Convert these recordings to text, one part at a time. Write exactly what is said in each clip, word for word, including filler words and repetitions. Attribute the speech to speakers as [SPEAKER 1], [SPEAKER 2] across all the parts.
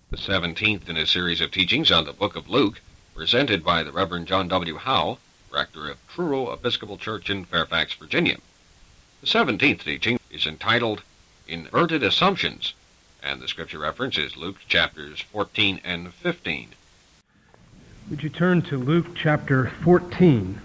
[SPEAKER 1] The seventeenth in a series of teachings on the book of Luke, presented by the Reverend John W. Howe, rector of Truro Episcopal Church in Fairfax, Virginia. The seventeenth teaching is entitled Inverted Assumptions, and the scripture reference is Luke chapters fourteen and fifteen.
[SPEAKER 2] Would you turn to Luke chapter fourteen?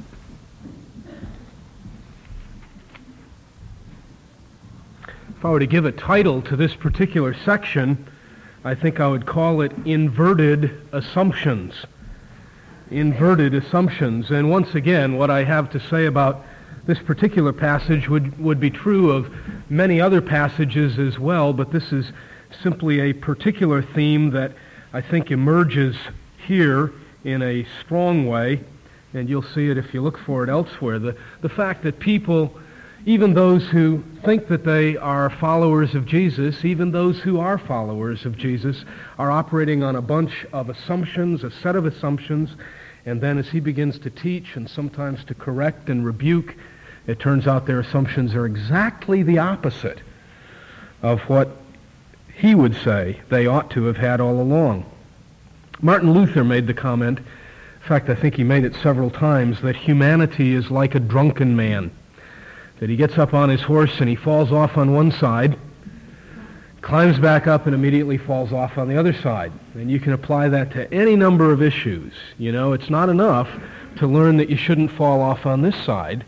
[SPEAKER 2] If I were to give a title to this particular section, I think I would call it Inverted Assumptions. Inverted Assumptions. And once again, what I have to say about this particular passage would, would be true of many other passages as well, but this is simply a particular theme that I think emerges here in a strong way, and you'll see it if you look for it elsewhere. The, the fact that people, even those who think that they are followers of Jesus, even those who are followers of Jesus, are operating on a bunch of assumptions, a set of assumptions, and then as he begins to teach and sometimes to correct and rebuke, it turns out their assumptions are exactly the opposite of what he would say they ought to have had all along. Martin Luther made the comment, in fact I think he made it several times, that humanity is like a drunken man. That he gets up on his horse and he falls off on one side, climbs back up and immediately falls off on the other side. And you can apply that to any number of issues. You know, it's not enough to learn that you shouldn't fall off on this side.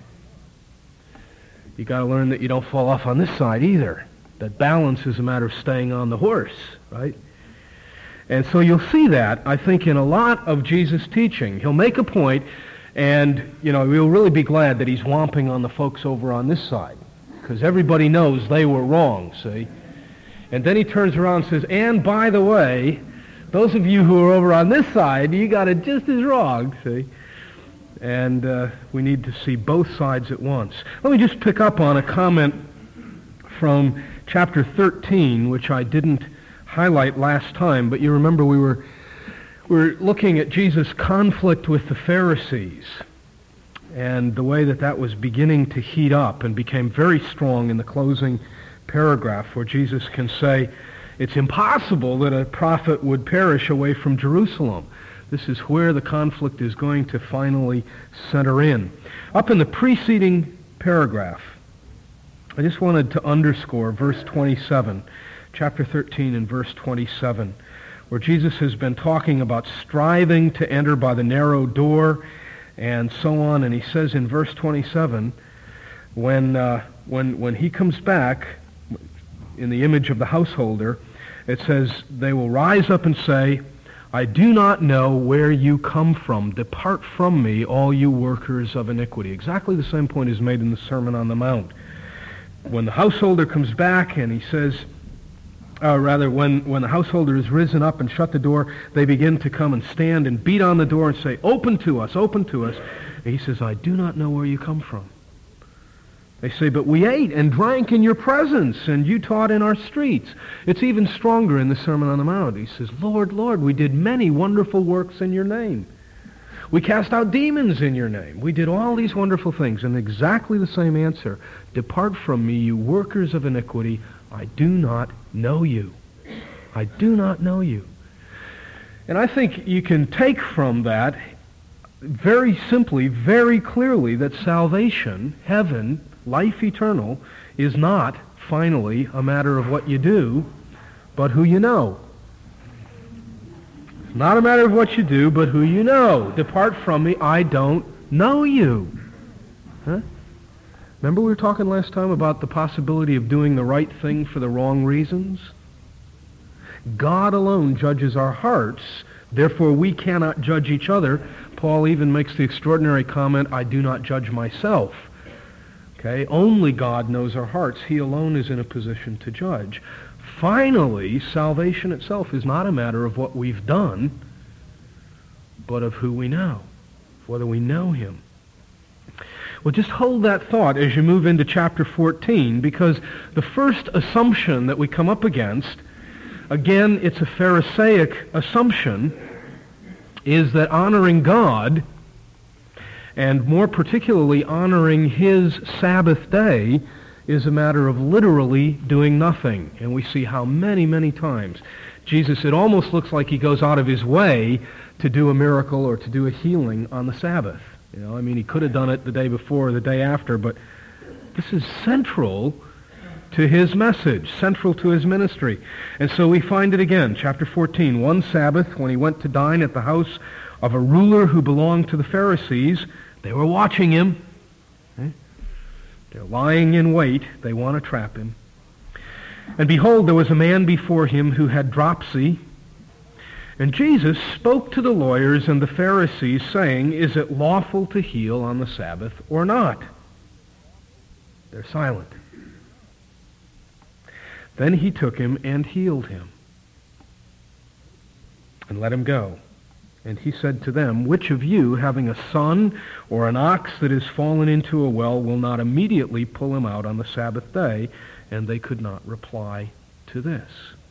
[SPEAKER 2] You got to learn that you don't fall off on this side either. That balance is a matter of staying on the horse, right? And so you'll see that, I think, in a lot of Jesus' teaching. He'll make a point, and, you know, we'll really be glad that he's whomping on the folks over on this side, because everybody knows they were wrong, see? And then he turns around and says, and by the way, those of you who are over on this side, you got it just as wrong, see? And uh, we need to see both sides at once. Let me just pick up on a comment from chapter thirteen, which I didn't highlight last time, but you remember we were We're looking at Jesus' conflict with the Pharisees and the way that that was beginning to heat up and became very strong in the closing paragraph, where Jesus can say, it's impossible that a prophet would perish away from Jerusalem. This is where the conflict is going to finally center in. Up in the preceding paragraph, I just wanted to underscore verse twenty-seven, chapter thirteen and verse twenty-seven. Where Jesus has been talking about striving to enter by the narrow door and so on. And he says in verse twenty-seven, when, uh, when, when he comes back in the image of the householder, it says, they will rise up and say, I do not know where you come from. Depart from me, all you workers of iniquity. Exactly the same point is made in the Sermon on the Mount. When the householder comes back and he says, Uh, rather, when, when the householder is risen up and shut the door, they begin to come and stand and beat on the door and say, open to us, open to us. And he says, I do not know where you come from. They say, but we ate and drank in your presence, and you taught in our streets. It's even stronger in the Sermon on the Mount. He says, Lord, Lord, we did many wonderful works in your name. We cast out demons in your name. We did all these wonderful things. And exactly the same answer. Depart from me, you workers of iniquity. I do not know you. I do not know you. And I think you can take from that very simply, very clearly, that salvation, heaven, life eternal, is not, finally, a matter of what you do, but who you know. It's not a matter of what you do, but who you know. Depart from me, I don't know you. Huh? Remember we were talking last time about the possibility of doing the right thing for the wrong reasons? God alone judges our hearts, therefore we cannot judge each other. Paul even makes the extraordinary comment, I do not judge myself. Okay? Only God knows our hearts. He alone is in a position to judge. Finally, salvation itself is not a matter of what we've done, but of who we know, whether we know him. Well, just hold that thought as you move into chapter fourteen, because the first assumption that we come up against, again, it's a Pharisaic assumption, is that honoring God, and more particularly honoring his Sabbath day, is a matter of literally doing nothing. And we see how many, many times Jesus, it almost looks like he goes out of his way to do a miracle or to do a healing on the Sabbath. You know, I mean, he could have done it the day before or the day after, but this is central to his message, central to his ministry. And so we find it again, chapter fourteen. One Sabbath, when he went to dine at the house of a ruler who belonged to the Pharisees, they were watching him. Okay? They're lying in wait. They want to trap him. And behold, there was a man before him who had dropsy. And Jesus spoke to the lawyers and the Pharisees, saying, "Is it lawful to heal on the Sabbath or not?" They're silent. Then he took him and healed him and let him go. And he said to them, "Which of you, having a son or an ox that has fallen into a well, will not immediately pull him out on the Sabbath day?" And they could not reply to this.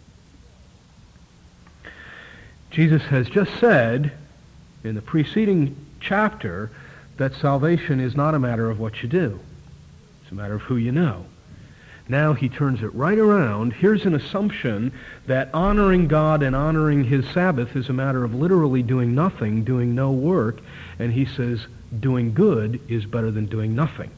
[SPEAKER 2] Jesus has just said in the preceding chapter that salvation is not a matter of what you do. It's a matter of who you know. Now he turns it right around. Here's an assumption that honoring God and honoring his Sabbath is a matter of literally doing nothing, doing no work. And he says doing good is better than doing nothing.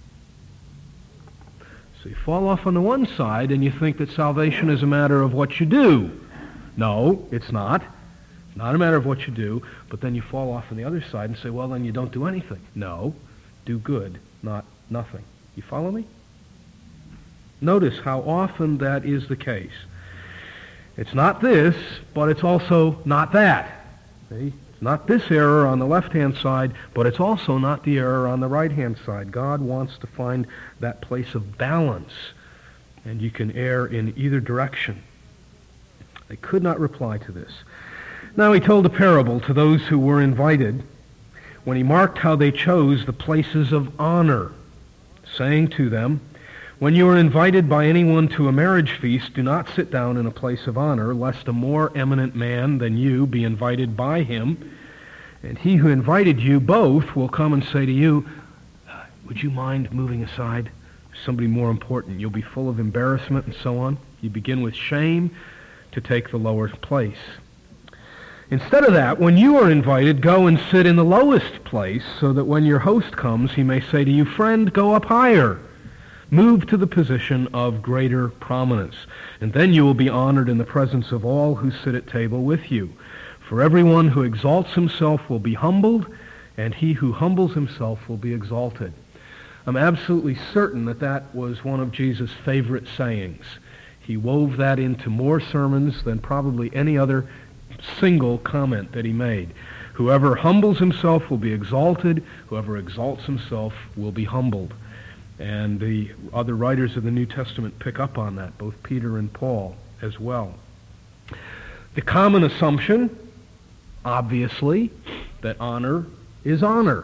[SPEAKER 2] So you fall off on the one side and you think that salvation is a matter of what you do. No, it's not. It's not a matter of what you do. But then you fall off on the other side and say, well, then you don't do anything. No, do good, not nothing. You follow me? Notice how often that is the case. It's not this, but it's also not that. See? It's not this error on the left-hand side, but it's also not the error on the right-hand side. God wants to find that place of balance, and you can err in either direction. They could not reply to this. Now he told a parable to those who were invited when he marked how they chose the places of honor, saying to them, "When you are invited by anyone to a marriage feast, do not sit down in a place of honor, lest a more eminent man than you be invited by him. And he who invited you both will come and say to you, 'Would you mind moving aside? Somebody more important.' You'll be full of embarrassment and so on. You begin with shame to take the lower place. Instead of that, when you are invited, go and sit in the lowest place, so that when your host comes, he may say to you, 'Friend, go up higher.' Move to the position of greater prominence, and then you will be honored in the presence of all who sit at table with you. For everyone who exalts himself will be humbled, and he who humbles himself will be exalted." I'm absolutely certain that that was one of Jesus' favorite sayings. He wove that into more sermons than probably any other single comment that he made. Whoever humbles himself will be exalted. Whoever exalts himself will be humbled. And the other writers of the New Testament pick up on that, both Peter and Paul as well. The common assumption, obviously, that honor is honor.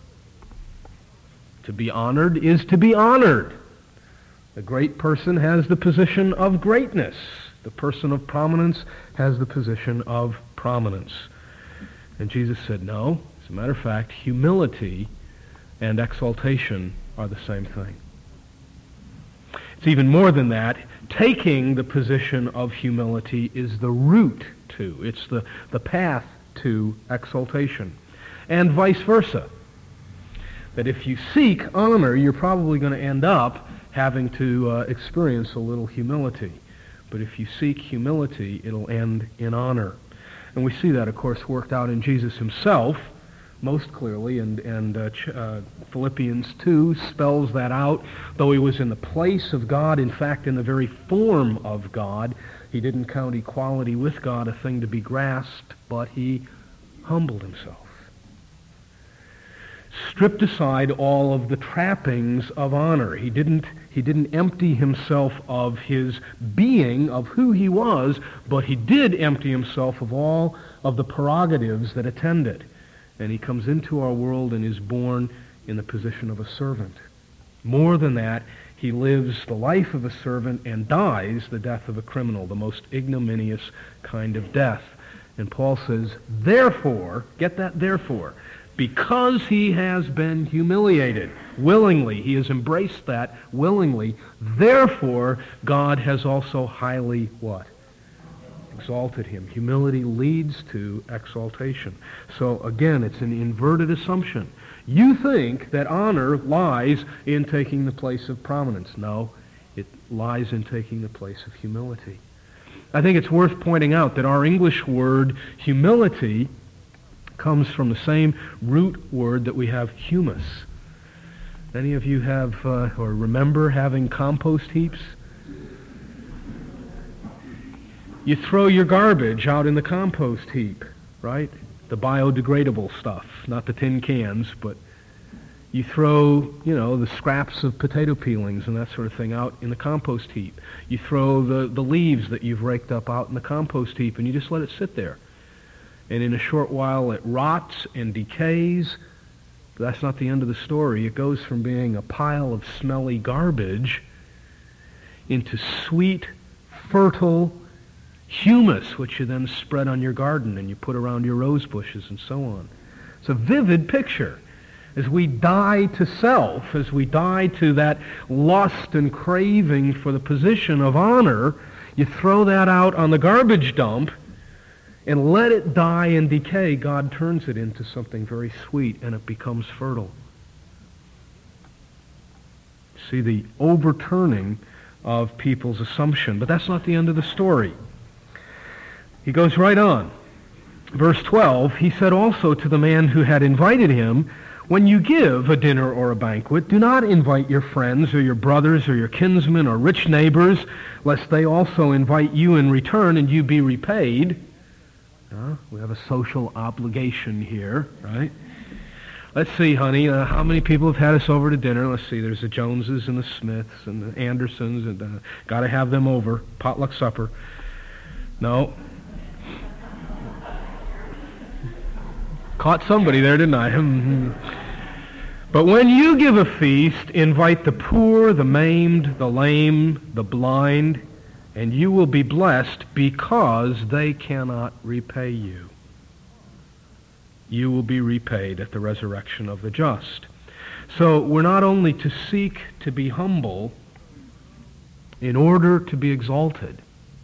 [SPEAKER 2] To be honored is to be honored. The great person has the position of greatness. The person of prominence has the position of prominence. And Jesus said, no, as a matter of fact, humility and exaltation are the same thing. It's even more than that. Taking the position of humility is the route to, it's the, the path to exaltation. And vice versa. That if you seek honor, you're probably going to end up having to uh, experience a little humility. But if you seek humility, it'll end in honor. And we see that, of course, worked out in Jesus himself most clearly, and, and uh, Ch- uh, Philippians two spells that out. Though he was in the place of God, in fact, in the very form of God, he didn't count equality with God a thing to be grasped, but he humbled himself. Stripped aside all of the trappings of honor. He didn't, he didn't empty himself of his being, of who he was, but he did empty himself of all of the prerogatives that attend it. And he comes into our world and is born in the position of a servant. More than that, he lives the life of a servant and dies the death of a criminal, the most ignominious kind of death. And Paul says, therefore, get that therefore, because he has been humiliated willingly, he has embraced that willingly, therefore God has also highly what? exalted him. Humility leads to exaltation. So again, it's an inverted assumption. You think that honor lies in taking the place of prominence. No, it lies in taking the place of humility. I think it's worth pointing out that our English word humility comes from the same root word that we have humus. Any of you have uh, or remember having compost heaps? You throw your garbage out in the compost heap, right? The biodegradable stuff, not the tin cans, but you throw, you know, the scraps of potato peelings and that sort of thing out in the compost heap. You throw the, the leaves that you've raked up out in the compost heap, and you just let it sit there. And in a short while it rots and decays. But that's not the end of the story. It goes from being a pile of smelly garbage into sweet, fertile humus, which you then spread on your garden and you put around your rose bushes and so on. It's a vivid picture. As we die to self, as we die to that lust and craving for the position of honor, you throw that out on the garbage dump and let it die and decay. God turns it into something very sweet and it becomes fertile. See the overturning of people's assumption. But that's not the end of the story. He goes right on. Verse twelve, he said also to the man who had invited him, when you give a dinner or a banquet, do not invite your friends or your brothers or your kinsmen or rich neighbors, lest they also invite you in return and you be repaid. Uh, we have a social obligation here, right? Let's see, honey, uh, how many people have had us over to dinner? Let's see, there's the Joneses and the Smiths and the Andersons, and uh, got to have them over, potluck supper. No. Caught somebody there, didn't I? But when you give a feast, invite the poor, the maimed, the lame, the blind, and you will be blessed because they cannot repay you. You will be repaid at the resurrection of the just. So we're not only to seek to be humble in order to be exalted,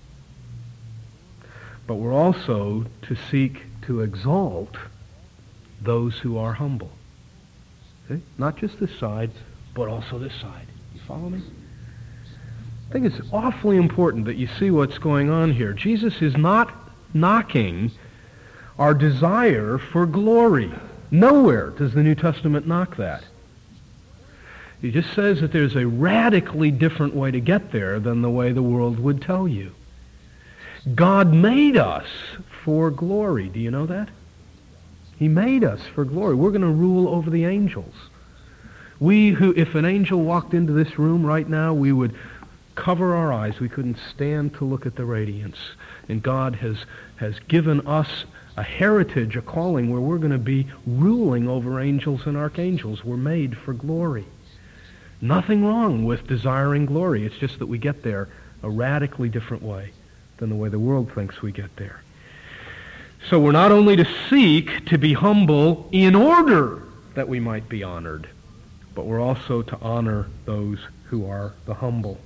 [SPEAKER 2] but we're also to seek to exalt those who are humble. See? Not just this side, but also this side. You follow me? I think it's awfully important that you see what's going on here. Jesus is not knocking our desire for glory. Nowhere does the New Testament knock that. He just says that there's a radically different way to get there than the way the world would tell you. God made us for glory. Do you know that? He made us for glory. We're going to rule over the angels. We who, if an angel walked into this room right now, we would cover our eyes. We couldn't stand to look at the radiance. And God has, has given us a heritage, a calling, where we're going to be ruling over angels and archangels. We're made for glory. Nothing wrong with desiring glory. It's just that we get there a radically different way than the way the world thinks we get there. So we're not only to seek to be humble in order that we might be honored, but we're also to honor those who are the humble.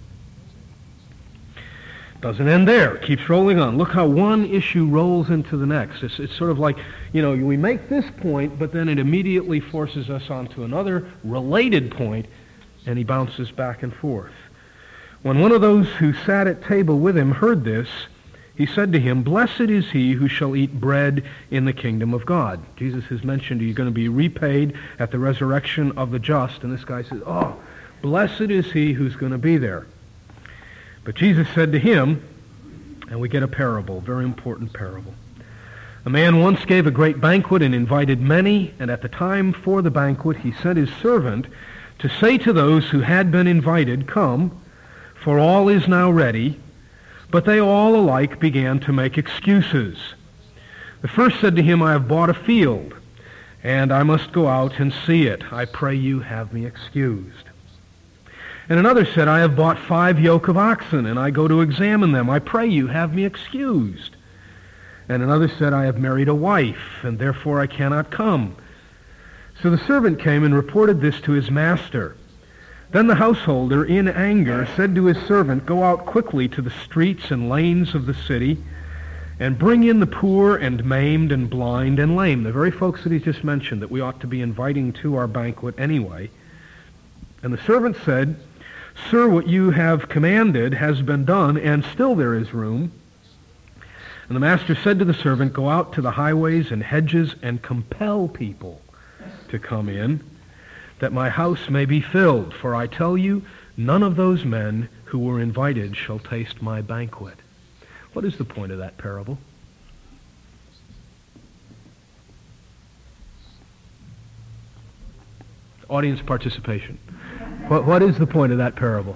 [SPEAKER 2] Doesn't end there. It keeps rolling on. Look how one issue rolls into the next. It's, it's sort of like, you know, we make this point, but then it immediately forces us onto another related point, and he bounces back and forth. When one of those who sat at table with him heard this, he said to him, "Blessed is he who shall eat bread in the kingdom of God." Jesus has mentioned you're going to be repaid at the resurrection of the just, and this guy says, "Oh, blessed is he who's going to be there." But Jesus said to him, and we get a parable, a very important parable. "A man once gave a great banquet and invited many, and at the time for the banquet he sent his servant to say to those who had been invited, 'Come, for all is now ready.' But they all alike began to make excuses. The first said to him, 'I have bought a field, and I must go out and see it. I pray you have me excused.' And another said, 'I have bought five yoke of oxen, and I go to examine them. I pray you have me excused.' And another said, 'I have married a wife, and therefore I cannot come.' So the servant came and reported this to his master. Then the householder, in anger, said to his servant, 'Go out quickly to the streets and lanes of the city, and bring in the poor and maimed and blind and lame, the very folks that he just mentioned that we ought to be inviting to our banquet anyway. And the servant said, Sir, what you have commanded has been done, and still there is room. And the master said to the servant, Go out to the highways and hedges and compel people to come in, that my house may be filled. For I tell you, none of those men who were invited shall taste my banquet. What is the point of that parable? Audience participation. What, what is the point of that parable?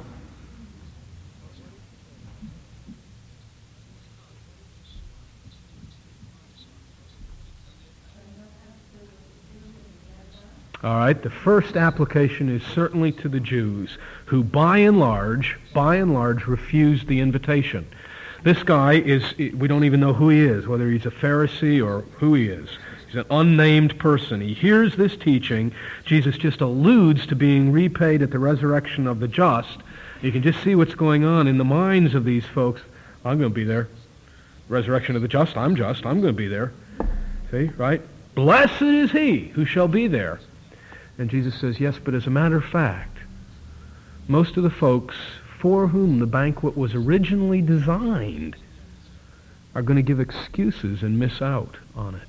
[SPEAKER 2] All right, the first application is certainly to the Jews, who by and large, by and large, refused the invitation. This guy is, we don't even know who he is, whether he's a Pharisee or who he is. He's an unnamed person. He hears this teaching. Jesus just alludes to being repaid at the resurrection of the just. You can just see what's going on in the minds of these folks. I'm going to be there. Resurrection of the just, I'm just, I'm going to be there. See, right? Blessed is he who shall be there. And Jesus says, yes, but as a matter of fact, most of the folks for whom the banquet was originally designed are going to give excuses and miss out on it.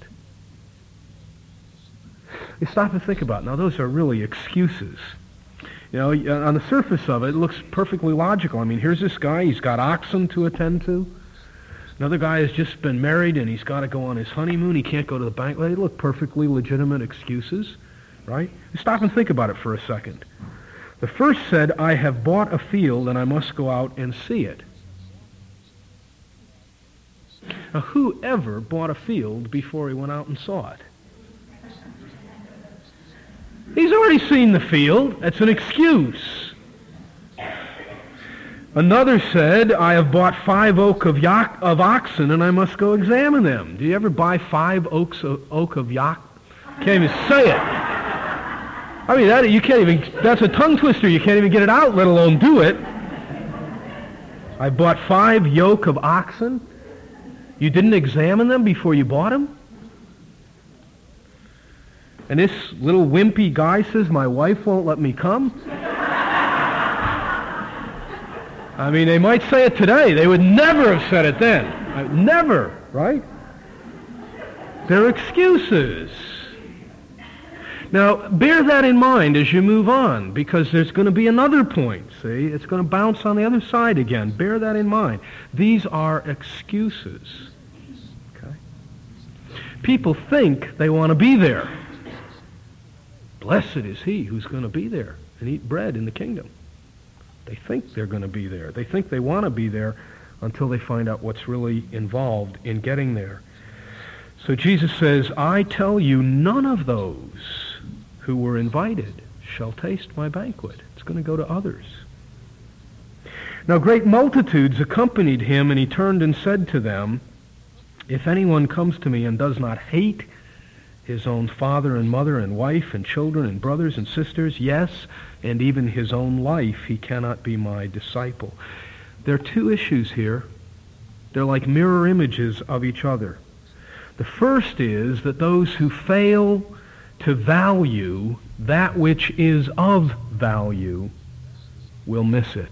[SPEAKER 2] You stop and think about it. Now, those are really excuses. You know, on the surface of it, it looks perfectly logical. I mean, here's this guy. He's got oxen to attend to. Another guy has just been married, and he's got to go on his honeymoon. He can't go to the banquet. They look perfectly legitimate excuses, right? You stop and think about it for a second. The first said, I have bought a field, and I must go out and see it. Now, who ever bought a field before he went out and saw it? He's already seen the field. That's an excuse. Another said, I have bought five oak of, yak, of oxen, and I must go examine them. Do you ever buy five oaks of, oak of yak? Can't even say it. I mean, that, you can't even, that's a tongue twister. You can't even get it out, let alone do it. I bought five yoke of oxen. You didn't examine them before you bought them? And this little wimpy guy says, my wife won't let me come? I mean, they might say it today. They would never have said it then. I, never, right? They're excuses. Now, bear that in mind as you move on, because there's going to be another point, see? It's going to bounce on the other side again. Bear that in mind. These are excuses. Okay? People think they want to be there. Blessed is he who's going to be there and eat bread in the kingdom. They think they're going to be there. They think they want to be there until they find out what's really involved in getting there. So Jesus says, I tell you, none of those who were invited shall taste my banquet. It's going to go to others. Now great multitudes accompanied him, and he turned and said to them, if anyone comes to me and does not hate his own father and mother and wife and children and brothers and sisters, yes, and even his own life, he cannot be my disciple. There are two issues here. They're like mirror images of each other. The first is that those who fail to value that which is of value will miss it.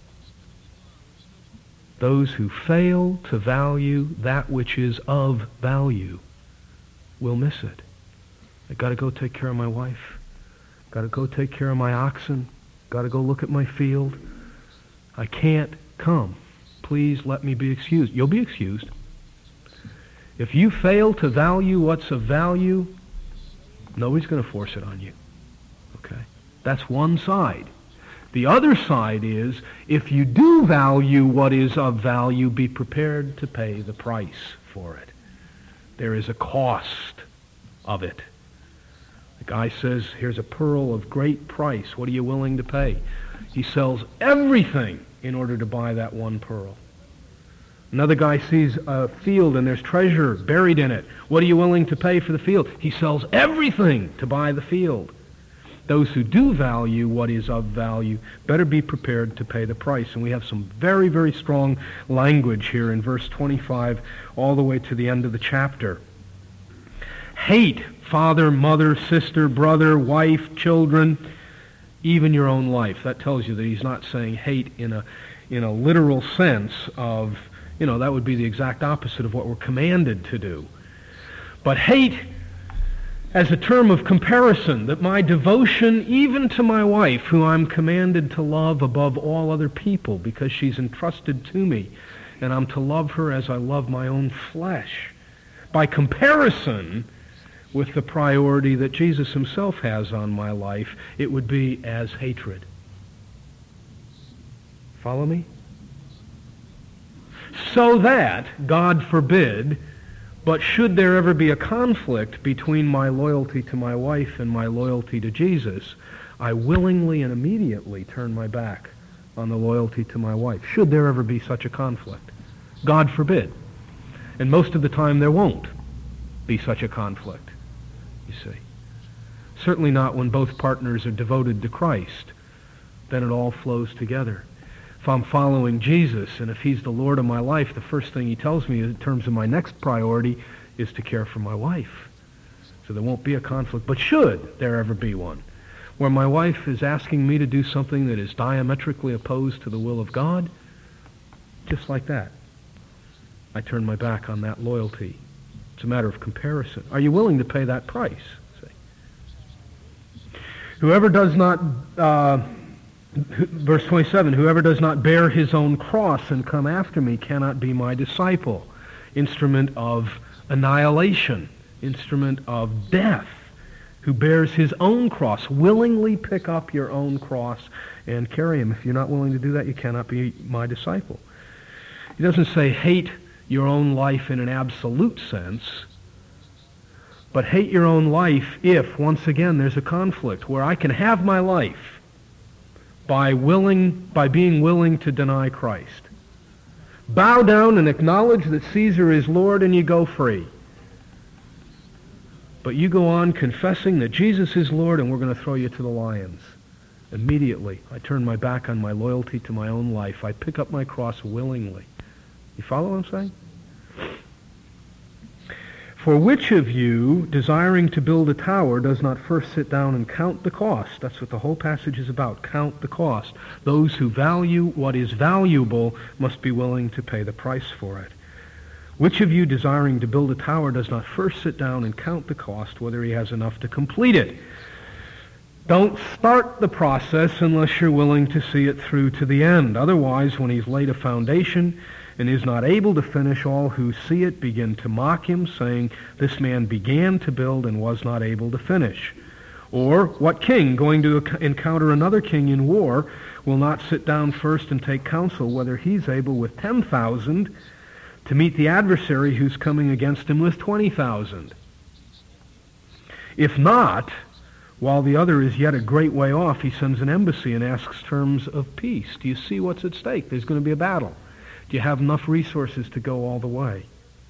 [SPEAKER 2] Those who fail to value that which is of value will miss it. I got to go take care of my wife. Got to go take care of my oxen. Got to go look at my field. I can't come. Please let me be excused. You'll be excused. If you fail to value what's of value, nobody's going to force it on you. Okay? That's one side. The other side is, if you do value what is of value, be prepared to pay the price for it. There is a cost of it. The guy says, here's a pearl of great price. What are you willing to pay? He sells everything in order to buy that one pearl. Another guy sees a field and there's treasure buried in it. What are you willing to pay for the field? He sells everything to buy the field. Those who do value what is of value better be prepared to pay the price. And we have some very, very strong language here in verse twenty-five all the way to the end of the chapter. Hate father, mother, sister, brother, wife, children, even your own life. That tells you that he's not saying hate in a in a literal sense of, you know, that would be the exact opposite of what we're commanded to do. But hate as a term of comparison, that my devotion even to my wife, who I'm commanded to love above all other people because she's entrusted to me, and I'm to love her as I love my own flesh, by comparison with the priority that Jesus himself has on my life, it would be as hatred. Follow me? So that, God forbid, but should there ever be a conflict between my loyalty to my wife and my loyalty to Jesus, I willingly and immediately turn my back on the loyalty to my wife. Should there ever be such a conflict? God forbid. And most of the time there won't be such a conflict, you see. Certainly not when both partners are devoted to Christ. Then it all flows together. If I'm following Jesus, and if he's the Lord of my life, the first thing he tells me in terms of my next priority is to care for my wife. So there won't be a conflict. But should there ever be one, where my wife is asking me to do something that is diametrically opposed to the will of God, just like that, I turn my back on that loyalty. It's a matter of comparison. Are you willing to pay that price? See? Whoever does not... Uh, Verse twenty-seven, whoever does not bear his own cross and come after me cannot be my disciple. Instrument of annihilation, instrument of death. Who bears his own cross, willingly pick up your own cross and carry him. If you're not willing to do that, you cannot be my disciple. He doesn't say hate your own life in an absolute sense, but hate your own life if, once again, there's a conflict where I can have my life by willing, by being willing to deny Christ. Bow down and acknowledge that Caesar is Lord and you go free. But you go on confessing that Jesus is Lord and we're going to throw you to the lions. Immediately, I turn my back on my loyalty to my own life. I pick up my cross willingly. You follow what I'm saying? For which of you, desiring to build a tower, does not first sit down and count the cost? That's what the whole passage is about. Count the cost. Those who value what is valuable must be willing to pay the price for it. Which of you, desiring to build a tower, does not first sit down and count the cost, whether he has enough to complete it? Don't start the process unless you're willing to see it through to the end. Otherwise, when he's laid a foundation and is not able to finish, all who see it begin to mock him, saying, this man began to build and was not able to finish. Or, what king, going to encounter another king in war, will not sit down first and take counsel whether he's able with ten thousand to meet the adversary who's coming against him with twenty thousand? If not, while the other is yet a great way off, he sends an embassy and asks terms of peace. Do you see what's at stake? There's going to be a battle. Do you have enough resources to go all the way?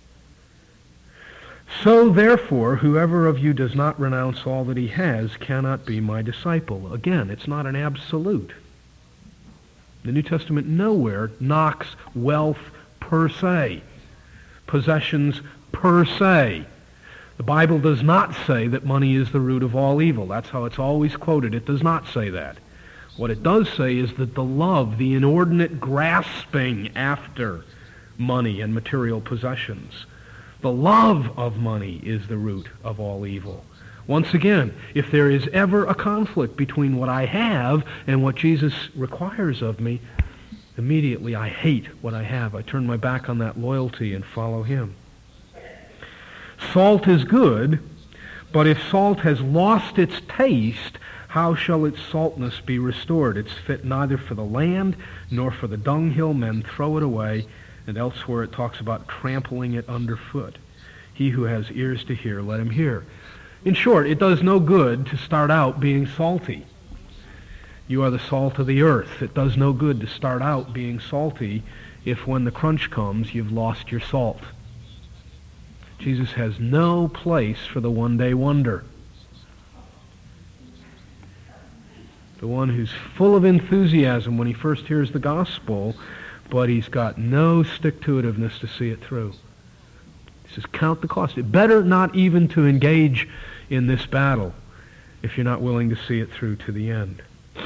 [SPEAKER 2] So, therefore, whoever of you does not renounce all that he has cannot be my disciple. Again, it's not an absolute. The New Testament nowhere knocks wealth per se, possessions per se. The Bible does not say that money is the root of all evil. That's how it's always quoted. It does not say that. What it does say is that the love, the inordinate grasping after money and material possessions, the love of money is the root of all evil. Once again, if there is ever a conflict between what I have and what Jesus requires of me, immediately I hate what I have. I turn my back on that loyalty and follow him. Salt is good, but if salt has lost its taste, how shall its saltness be restored? It's fit neither for the land nor for the dunghill. Men throw it away, and elsewhere it talks about trampling it underfoot. He who has ears to hear, let him hear. In short, it does no good to start out being salty. You are the salt of the earth. It does no good to start out being salty if when the crunch comes, you've lost your salt. Jesus has no place for the one-day wonder. the one who's full of enthusiasm when he first hears the gospel, but he's got no stick-to-itiveness to see it through. He says, count the cost. It better not even to engage in this battle if you're not willing to see it through to the end.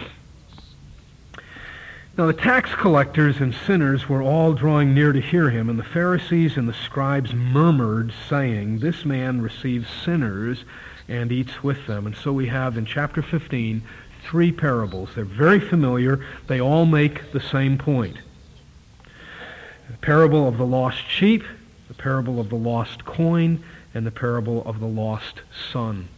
[SPEAKER 2] Now the tax collectors and sinners were all drawing near to hear him, and the Pharisees and the scribes murmured, saying, this man receives sinners and eats with them. And so we have in chapter fifteen three parables. They're very familiar. They all make the same point. The parable of the lost sheep, the parable of the lost coin, and the parable of the lost son.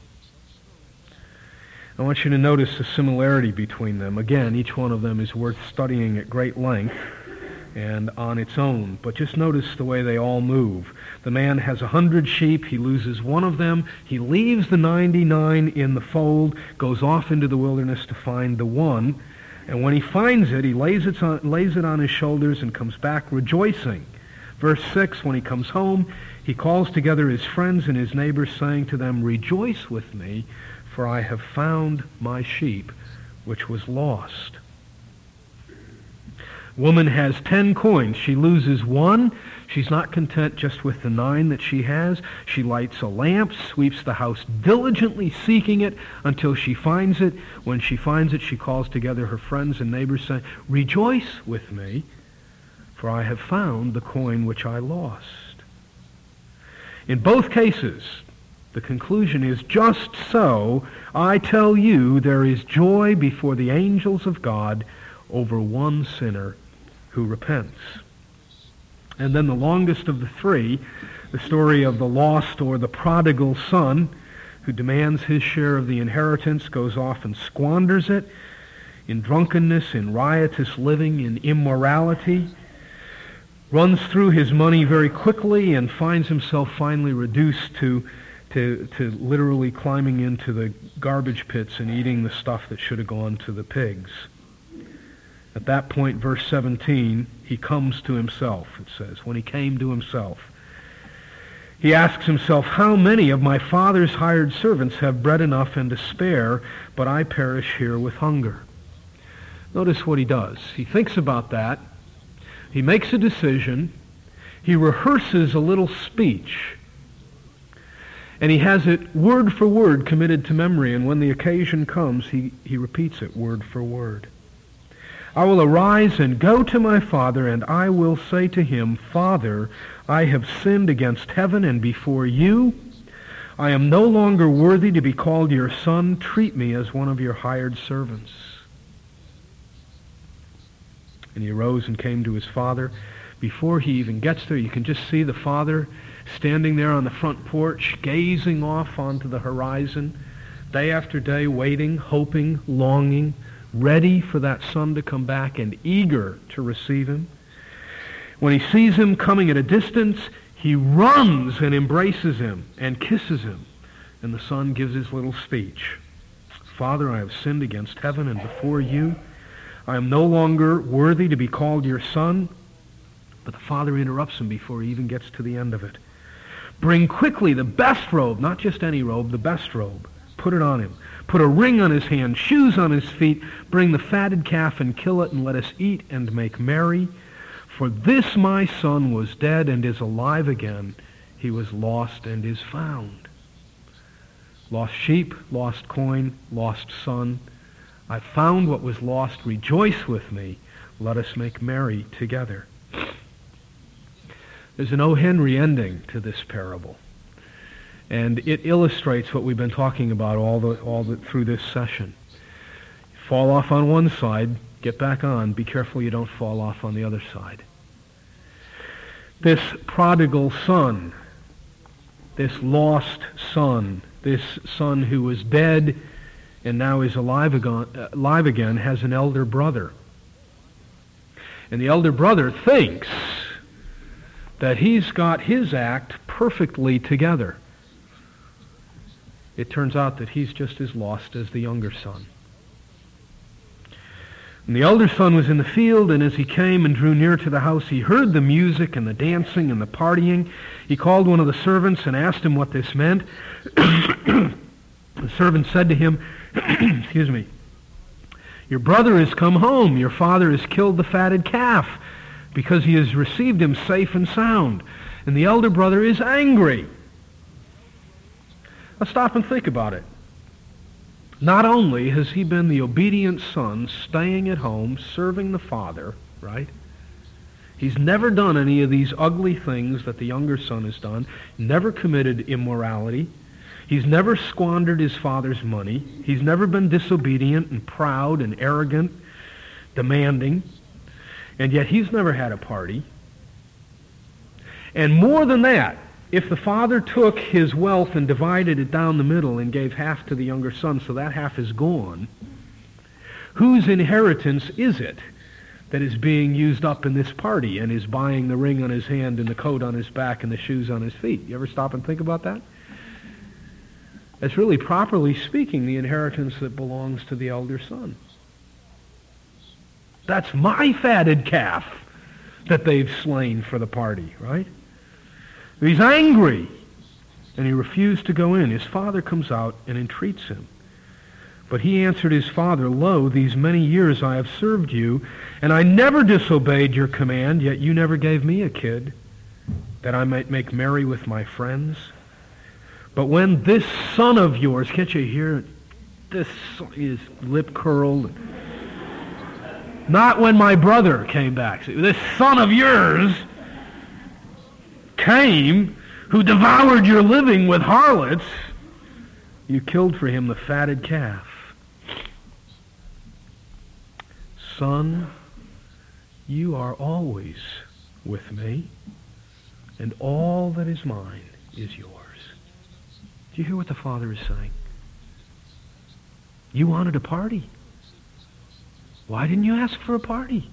[SPEAKER 2] I want you to notice the similarity between them. Again, each one of them is worth studying at great length and on its own. But just notice the way they all move. The man has a hundred sheep. He loses one of them. He leaves the ninety-nine in the fold, goes off into the wilderness to find the one. And when he finds it, he lays it on, lays it on his shoulders and comes back rejoicing. Verse six, when he comes home, he calls together his friends and his neighbors, saying to them, rejoice with me, for I have found my sheep, which was lost. Woman has ten coins. She loses one. She's not content just with the nine that she has. She lights a lamp, sweeps the house diligently, seeking it until she finds it. When she finds it, she calls together her friends and neighbors, saying, rejoice with me, for I have found the coin which I lost. In both cases, the conclusion is, just so, I tell you, there is joy before the angels of God over one sinner who repents. And then the longest of the three, the story of the lost or the prodigal son, who demands his share of the inheritance, goes off and squanders it in drunkenness, in riotous living, in immorality, runs through his money very quickly and finds himself finally reduced to To, to literally climbing into the garbage pits and eating the stuff that should have gone to the pigs. At that point, verse seventeen, he comes to himself, it says. When he came to himself, he asks himself, how many of my father's hired servants have bread enough and to spare, but I perish here with hunger? Notice what he does. He thinks about that. He makes a decision. He rehearses a little speech. And he has it word for word committed to memory, and when the occasion comes, he, he repeats it word for word. I will arise and go to my father, and I will say to him, Father, I have sinned against heaven and before you. I am no longer worthy to be called your son. Treat me as one of your hired servants. And he arose and came to his father. Before he even gets there, you can just see the father standing there on the front porch, gazing off onto the horizon, day after day, waiting, hoping, longing, ready for that son to come back and eager to receive him. When he sees him coming at a distance, he runs and embraces him and kisses him. And the son gives his little speech. Father, I have sinned against heaven and before you. I am no longer worthy to be called your son. But the father interrupts him before he even gets to the end of it. Bring quickly the best robe, not just any robe, the best robe. Put it on him. Put a ring on his hand, shoes on his feet. Bring the fatted calf and kill it, and let us eat and make merry. For this my son was dead and is alive again. He was lost and is found. Lost sheep, lost coin, lost son. I found what was lost. Rejoice with me. Let us make merry together. There's an O. Henry ending to this parable, and it illustrates what we've been talking about all the all the, through this session. Fall off on one side, get back on. Be careful you don't fall off on the other side. This prodigal son, this lost son, this son who was dead and now is alive again, alive again, has an elder brother. And the elder brother thinks that he's got his act perfectly together. It turns out that he's just as lost as the younger son. And the elder son was in the field, and as he came and drew near to the house, he heard the music and the dancing and the partying. He called one of the servants and asked him what this meant. The servant said to him, excuse me, Your brother has come home. Your father has killed the fatted calf because he has received him safe and sound. And the elder brother is angry. Now stop and think about it. Not only has he been the obedient son, staying at home, serving the father, right? He's never done any of these ugly things that the younger son has done, never committed immorality. He's never squandered his father's money. He's never been disobedient and proud and arrogant, demanding. And yet he's never had a party. And more than that, if the father took his wealth and divided it down the middle and gave half to the younger son, so that half is gone, whose inheritance is it that is being used up in this party and is buying the ring on his hand and the coat on his back and the shoes on his feet? You ever stop and think about that? It's really, properly speaking, the inheritance that belongs to the elder son. That's my fatted calf that they've slain for the party, right? He's angry, and he refused to go in. His father comes out and entreats him. But he answered his father, "Lo, these many years I have served you, and I never disobeyed your command, yet you never gave me a kid, that I might make merry with my friends. But when this son of yours," can't you hear it? This, his lip curled. "Not when my brother came back. See, this son of yours came, who devoured your living with harlots, you killed for him the fatted calf. Son, you are always with me, and all that is mine is yours." Do you hear what the father is saying? You wanted a party. Why didn't you ask for a party?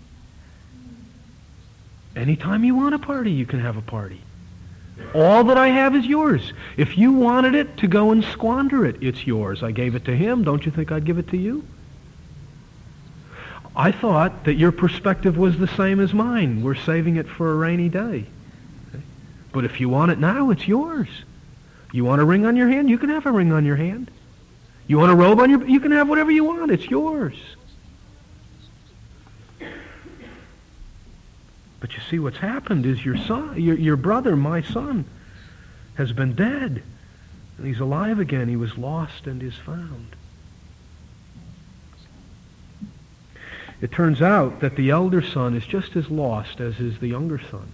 [SPEAKER 2] Anytime you want a party, you can have a party. All that I have is yours. If you wanted it to go and squander it, it's yours. I gave it to him. Don't you think I'd give it to you? I thought that your perspective was the same as mine. We're saving it for a rainy day. Okay? But if you want it now, it's yours. You want a ring on your hand? You can have a ring on your hand. You want a robe on your... You can have whatever you want. It's yours. But you see, what's happened is your son, your, your brother, my son, has been dead. And he's alive again. He was lost and is found. It turns out that the elder son is just as lost as is the younger son.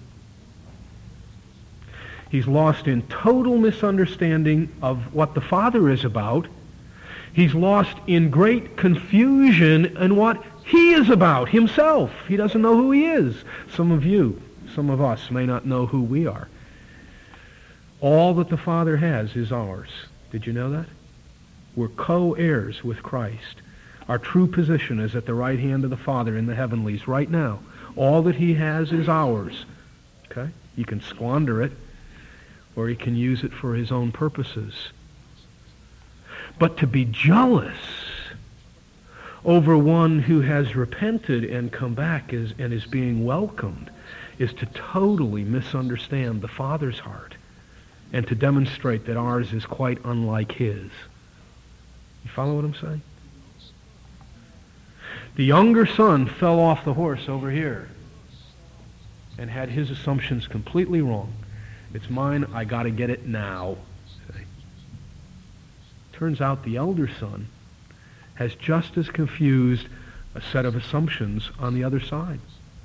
[SPEAKER 2] He's lost in total misunderstanding of what the father is about. He's lost in great confusion in what he is about himself. He doesn't know who he is. Some of you, some of us may not know who we are. All that the Father has is ours. Did you know that? We're co-heirs with Christ. Our true position is at the right hand of the Father in the heavenlies right now. All that he has is ours. Okay? You can squander it, or he can use it for his own purposes. But to be jealous over one who has repented and come back is, and is being welcomed is to totally misunderstand the Father's heart and to demonstrate that ours is quite unlike his. You follow what I'm saying? The younger son fell off the horse over here and had his assumptions completely wrong. It's mine, I got to get it now. See? Turns out the elder son has just as confused a set of assumptions on the other side.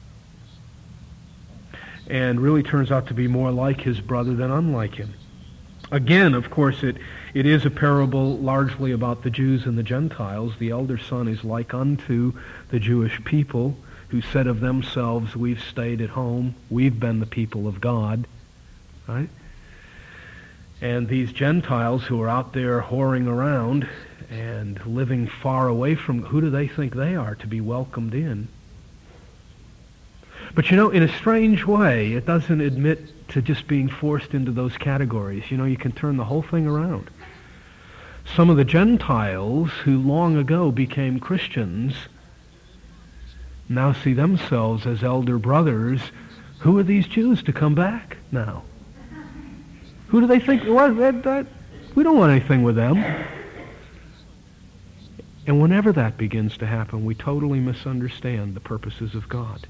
[SPEAKER 2] And really turns out to be more like his brother than unlike him. Again, of course, it, it is a parable largely about the Jews and the Gentiles. The elder son is like unto the Jewish people who said of themselves, we've stayed at home, we've been the people of God. Right? And these Gentiles who are out there whoring around and living far away from, who do they think they are to be welcomed in? But you know, in a strange way, it doesn't admit to just being forced into those categories. You know, you can turn the whole thing around. Some of the Gentiles who long ago became Christians now see themselves as elder brothers. Who are these Jews to come back now? Who do they think? What, that, that, we don't want anything with them. And whenever that begins to happen, we totally misunderstand the purposes of God.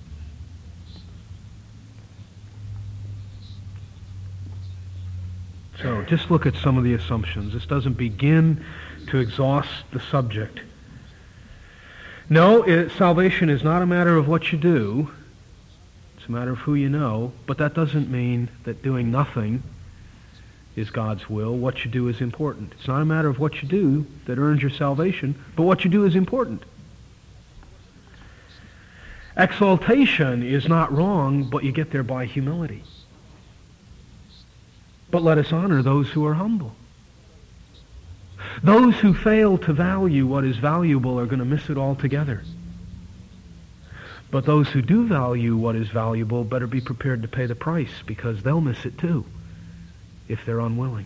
[SPEAKER 2] So just look at some of the assumptions. This doesn't begin to exhaust the subject. No, it, salvation is not a matter of what you do. It's a matter of who you know. But that doesn't mean that doing nothing is God's will. What you do is important. It's not a matter of what you do that earns your salvation, but what you do is important. Exaltation is not wrong, but you get there by humility. But let us honor those who are humble. Those who fail to value what is valuable are going to miss it altogether. But those who do value what is valuable better be prepared to pay the price, because they'll miss it too if they're unwilling.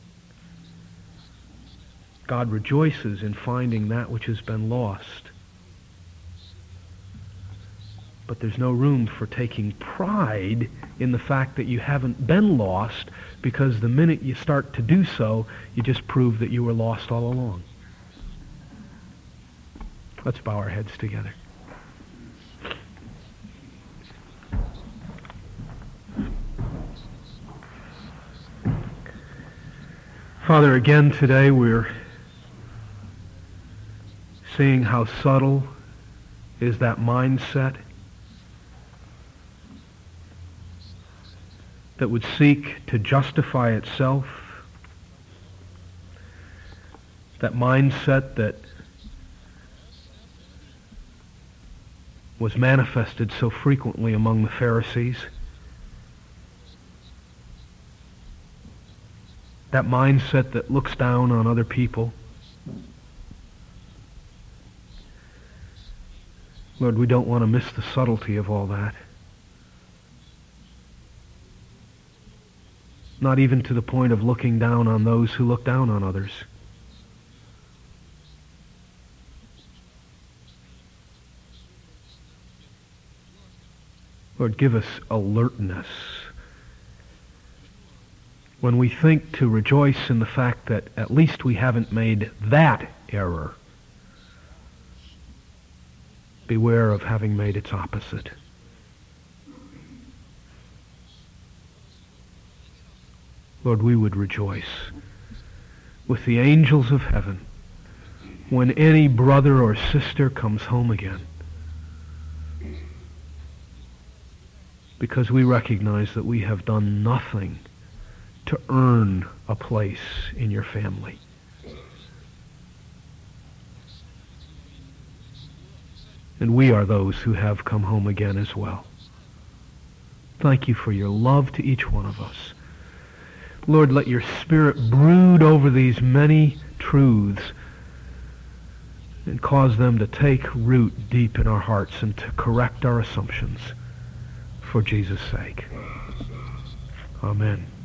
[SPEAKER 2] God rejoices in finding that which has been lost. But there's no room for taking pride in the fact that you haven't been lost, because the minute you start to do so, you just prove that you were lost all along. Let's bow our heads together. Father, again today we're seeing how subtle is that mindset that would seek to justify itself, that mindset that was manifested so frequently among the Pharisees, that mindset that looks down on other people. Lord, we don't want to miss the subtlety of all that. Not even to the point of looking down on those who look down on others. Lord, give us alertness when we think to rejoice in the fact that at least we haven't made that error. Beware of having made its opposite. Lord, we would rejoice with the angels of heaven when any brother or sister comes home again, because we recognize that we have done nothing to earn a place in your family. And we are those who have come home again as well. Thank you for your love to each one of us. Lord, let your Spirit brood over these many truths and cause them to take root deep in our hearts and to correct our assumptions for Jesus' sake. Amen.